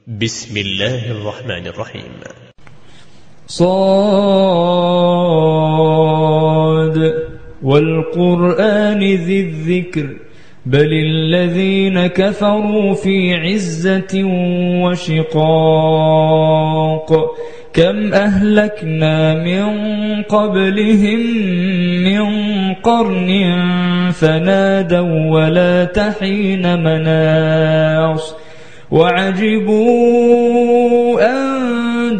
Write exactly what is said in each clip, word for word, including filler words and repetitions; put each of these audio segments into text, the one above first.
بسم الله الرحمن الرحيم. صاد والقرآن ذي الذكر بل الذين كفروا في عزة وشقاق كم أهلكنا من قبلهم من قرن فنادوا ولا تحين مناص وعجبوا أن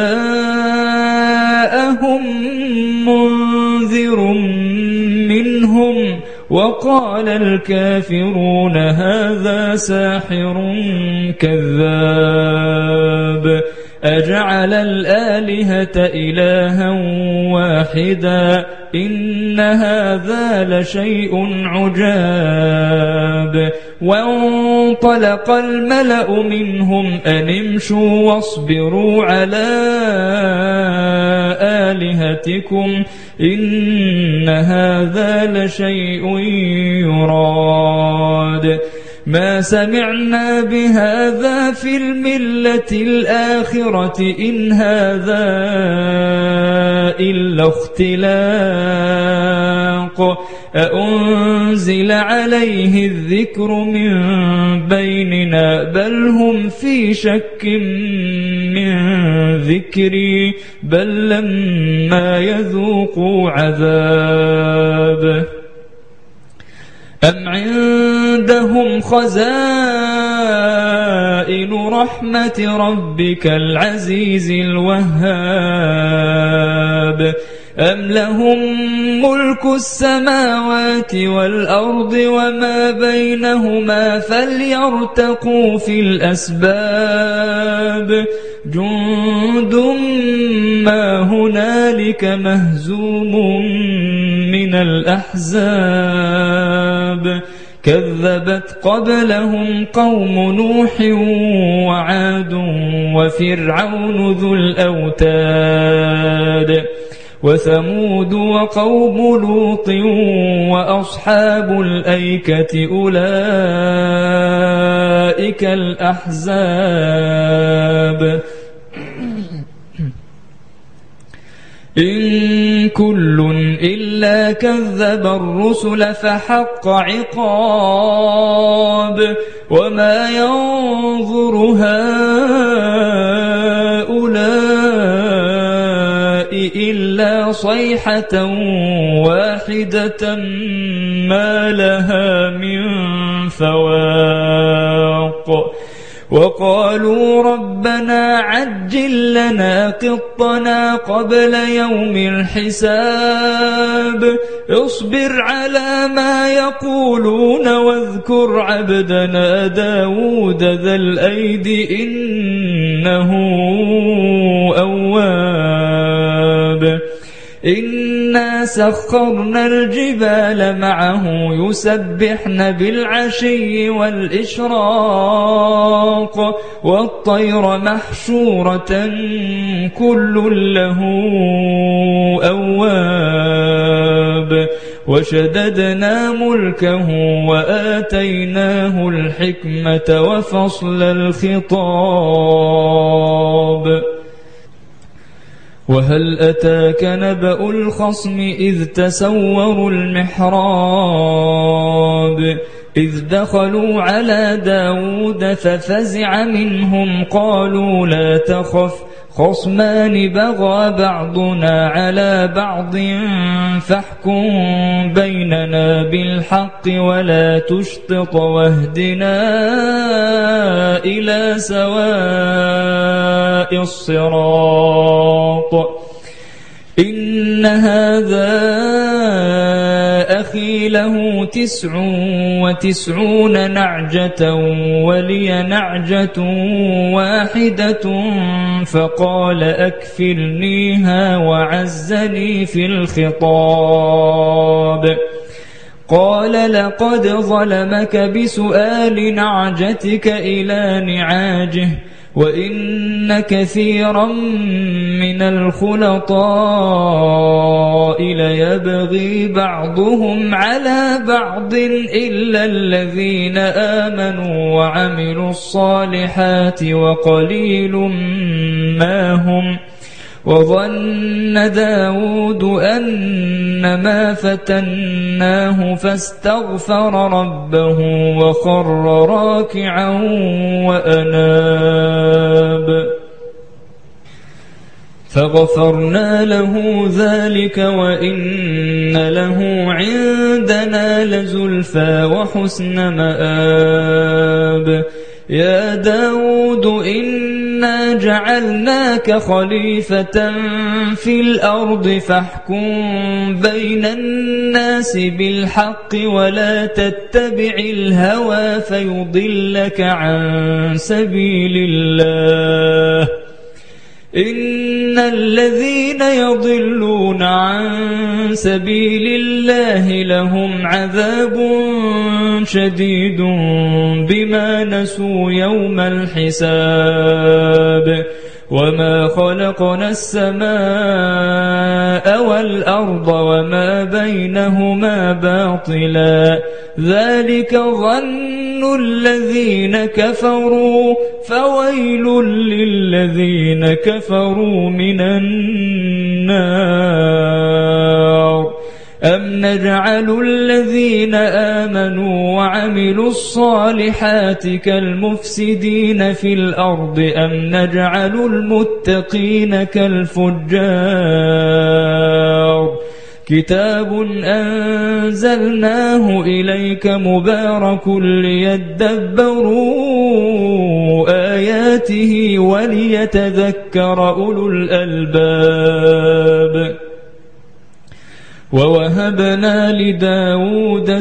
جاءهم منذر منهم وقال الكافرون هذا ساحر كذاب أجعل الآلهة إلها واحدا إن هذا لشيء عجاب وانطلق الملأ منهم أن امشوا واصبروا على آلهتكم إن هذا لشيء يراد ما سمعنا بهذا في الملة الآخرة إن هذا إلا اختلاق أأنزل عليه الذكر من بيننا بل هم في شك من ذكري بل لما يذوقوا عذاب أم عندهم خزائن رحمة ربك العزيز الوهاب أم لهم ملك السماوات والأرض وما بينهما فليرتقوا في الأسباب جند ما هنالك مهزوم من الأحزاب كذبت قبلهم قوم نوح وعاد وفرعون ذو الأوتاد وثمود وقوم لوط وأصحاب الأيكة أولئك الأحزاب إن كل إلا كذب الرسل فحق عقاب وما ينظر هؤلاء إلا صيحة واحدة ما لها من فواق وقالوا ربنا عجل لنا قطنا قبل يوم الحساب اصبر على ما يقولون واذكر عبدنا داود ذا الأيد إنه أواب إنا سخرنا الجبال معه يسبحن بالعشي والإشراق والطير محشورة كل له أواب وشددنا ملكه وآتيناه الحكمة وفصل الخطاب وهل أتاك نبأ الخصم إذ تسوروا المحراب إذ دخلوا على داود ففزع منهم قالوا لا تخف خصمان بغى بعضنا على بعض فاحكم بيننا بالحق ولا تشطط واهدنا إلى سواء الصراط إن هذا أخي له تسع وتسعون نعجة ولي نعجة واحدة فقال أكفلنيها وعزني في الخطاب قال لقد ظلمك بسؤال نعجتك إلى نعاجه وإن كثيرا من الخلطاء ليبغي بعضهم على بعض إلا الذين آمنوا وعملوا الصالحات وقليل ما هم. وظن داود أنما فتناه فاستغفر ربه وخر راكعا وأناب فغفرنا له ذلك وإن له عندنا لزلفى وحسن مآب. يا داود إنا جعلناك خليفة في الأرض فاحكم بين الناس بالحق ولا تتبع الهوى فيضلك عن سبيل الله. إن الذين يضلون عن سبيل الله لهم عذاب شديد بما نسوا يوم الحساب. وما خلقنا السماء والأرض وما بينهما باطلا ذلك ظن الذين كفروا فويل للذين كفروا من النار. أم نجعل الذين آمنوا وعملوا الصالحات كالمفسدين في الأرض أم نجعل المتقين كالفجار. كتاب أنزلناه إليك مبارك ليدبروا آياته وليتذكر أولو الألباب. ووهبنا لداود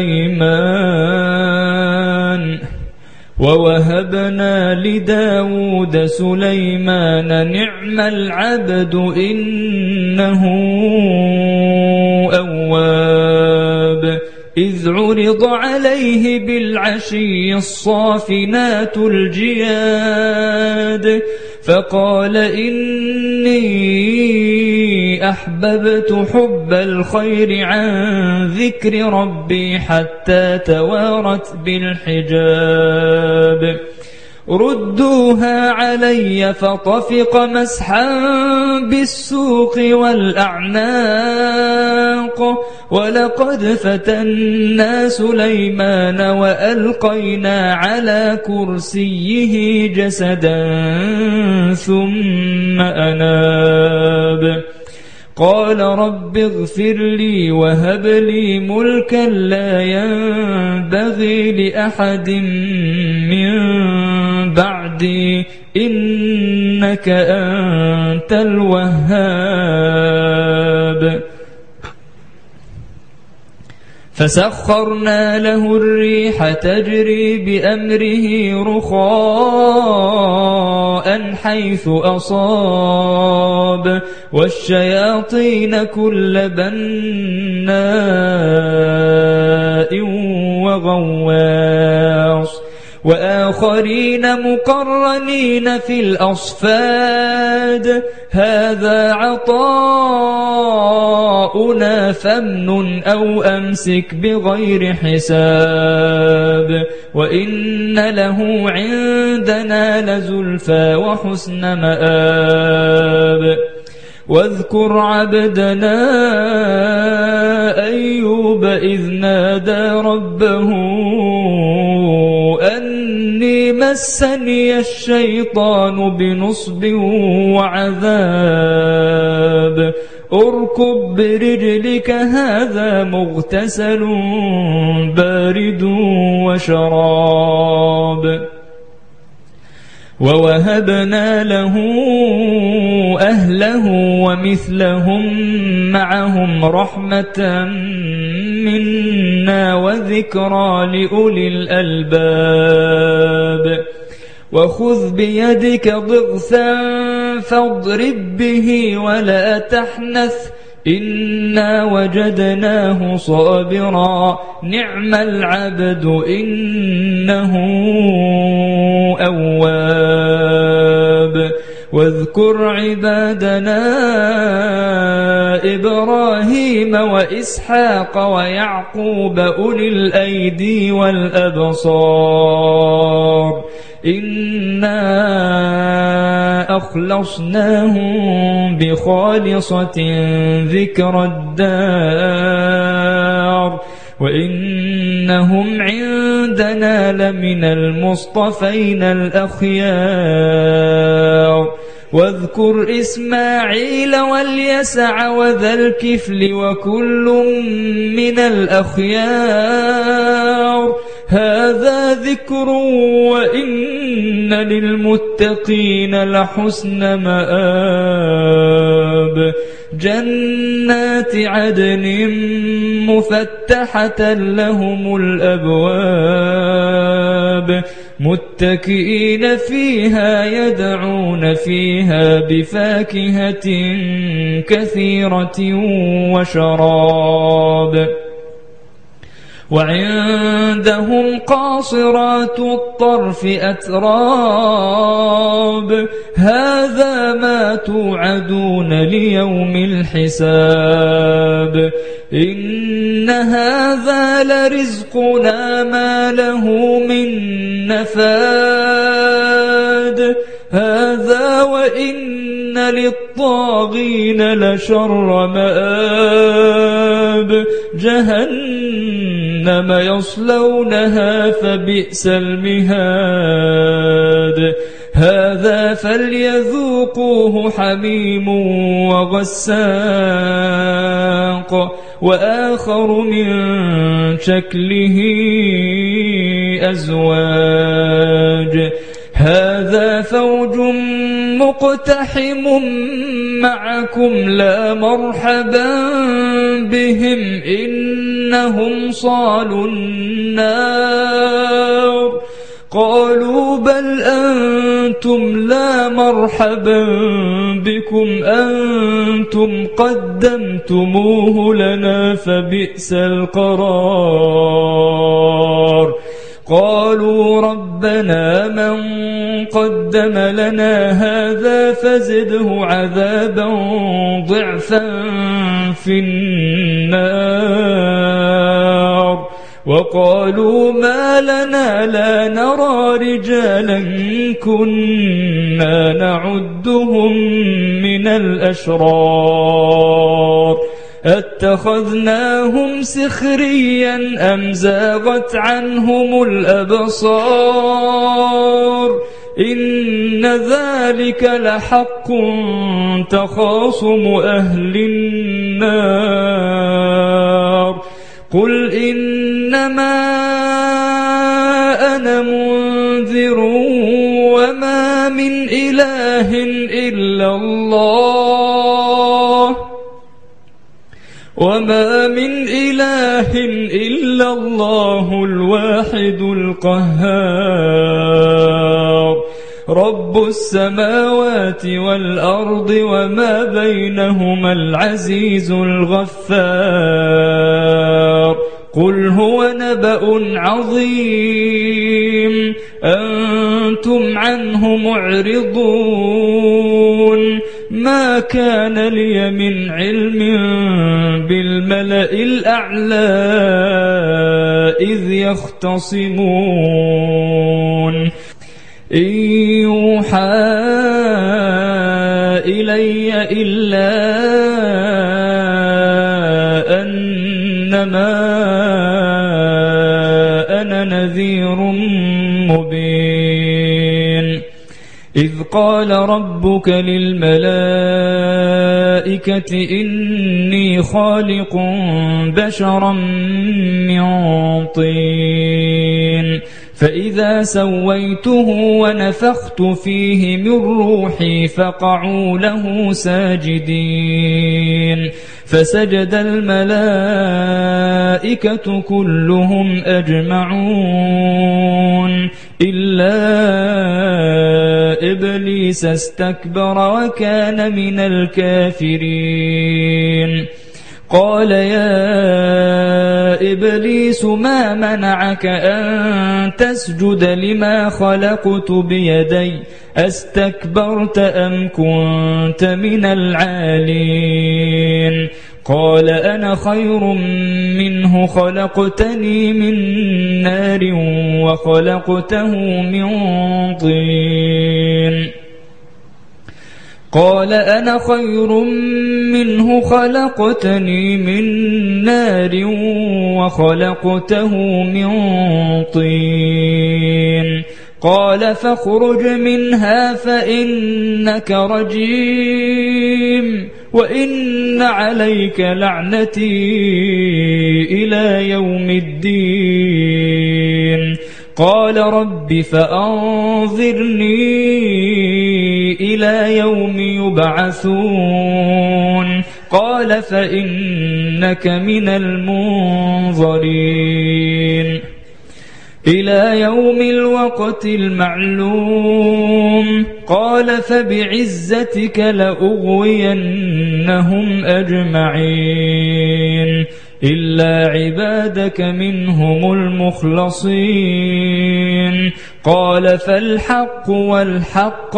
سليمان ووهبنا لداود سليمان نعم العبد إنه أواب. إذ عرض عليه بالعشي الصافنات الجياد فقال إني أحببت حب الخير عن ذكر ربي حتى توارت بالحجاب. ردوها علي فطفق مسحا بالسوق والأعناق. ولقد فتنا سليمان وألقينا على كرسيه جسدا ثم أناب. قال رب اغفر لي وهب لي ملكا لا ينبغي لأحد من بعدي إنك أنت الوهاب. فسخرنا له الريح تجري بأمره رخاء حيث أصاب والشياطين كل بناء وغواص وآخرين مقرنين في الأصفاد. هذا عطاؤنا فامنن أو أمسك بغير حساب. وإن له عندنا لزلفى وحسن مآب. واذكر عبدنا أيوب إذ نادى ربه أني مسني الشيطان بنصب وعذاب. اركب برجلك هذا مغتسل بارد وشراب. ووهبنا له أهله ومثلهم معهم رحمة منا وذكرى لأولي الألباب. وخذ بيدك ضغثا فاضرب به ولا تحنث إنا وجدناه صابرا نعم العبد إنه أواب واذكر عبادنا إبراهيم وإسحاق ويعقوب أولي الأيدي والأبصار إنا أخلصناهم بخالصة ذكر الدار وإنهم عندنا لمن المصطفين الأخيار واذكر إسماعيل واليسع وذا الكفل وكل من الأخيار هذا ذكر وإن للمتقين لحسن مآب جنات عدن مفتحة لهم الأبواب متكئين فيها يدعون فيها بفاكهة كثيرة وشراب وعندهم قاصرات الطرف أتراب هذا ما توعدون ليوم الحساب إن هذا لرزقنا ما له من نفاد هذا وإن للطاغين لشر مآب جهنم يصلونها فبئس المهاد هذا فليذوقوه حميم وغساق وآخر من شكله أزواج هذا فوج مقتحم معكم لا مرحبا بهم إنهم صالوا النار قالوا بل أنتم لا مرحبا بكم أنتم قدمتموه لنا فبئس القرار قالوا ربنا من قدم لنا هذا فزده عذابا ضعفا في النار وقالوا ما لنا لا نرى رجالا كنا نعدهم من الأشرار اتخذناهم سخريا أم زاغت عنهم الأبصار إن ذلك لحق تخاصم أهل النار قل إنما أنا منذر وما من إله إلا الله وما من إله إلا الله الواحد القهار رب السماوات والأرض وما بينهما العزيز الغفار قل هو نبأ عظيم أنتم عنه معرضون ما كان لي من علم بالملأ الأعلى إذ يختصمون إن يوحى إلي إلا أنما أنا نذير مبين إذ قال ربك للملائكة إني خالق بشرا من طين فإذا سويته ونفخت فيه من روحي فقعوا له ساجدين فسجد الملائكة كلهم أجمعون إلا إبليس استكبر وكان من الكافرين قال يا إبليس ما منعك أن تسجد لما خلقت بيدي أستكبرت أم كنت من العالين قال أنا خير منه خلقتني من نار وخلقته من طين قال أنا خير منه خلقتني من نار وخلقته من طين قال فاخرج منها فإنك رجيم وإن عليك لعنتي إلى يوم الدين قال رب فأنظرني إلى يوم يبعثون قال فإنك من المنظرين إلى يوم الوقت المعلوم قال فبعزتك لأغوينهم أجمعين إلا عبادك منهم المخلصين قال فالحق والحق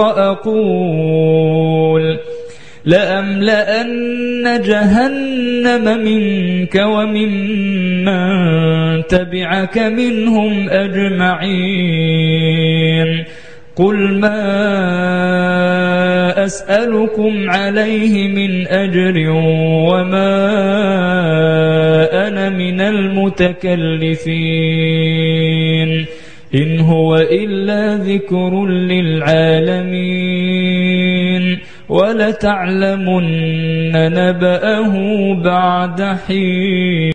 أقول لأملأن جهنم منك وممن تبعك منهم أجمعين قل ما أسألكم عليه من أجر وما أنا من المتكلفين إن هو إلا ذكر للعالمين ولتعلمن نبأه بعد حين